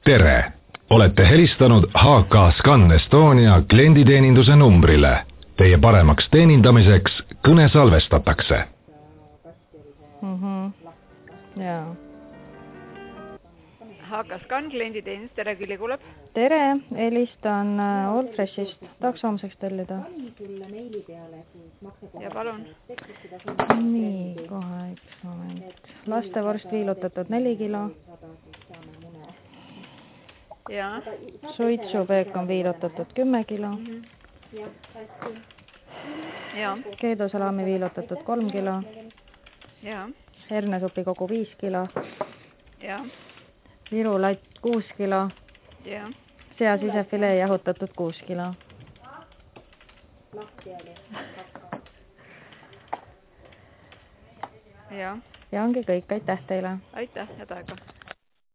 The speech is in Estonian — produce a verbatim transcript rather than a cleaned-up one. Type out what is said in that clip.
tere! Olete helistanud H K Scan Estonia klienditeeninduse numbrile. Teie paremaks teenindamiseks kõne salvestatakse. Mhm. Jaa. H K Scan klienditeenindus, tere, Külli kuuleb. Tere, helistan Allfreshist. Tahaks homseks tellida. Ja palun. Nii, kohe üks moment. Lastevorst viilutatud neli kilo. Ja. Suitsupeek on viilutatud kümme kilo. Ja. Keedosalami viilutatud kolm kilo. Ja. Hernesupi kogu viis kilo. Ja. Virulatt kuus kilo. Ja. Sea sisefilee jahutatud kuus kilo. Ja. Ja ongi kõik, aitäh teile. Aitäh, head aega.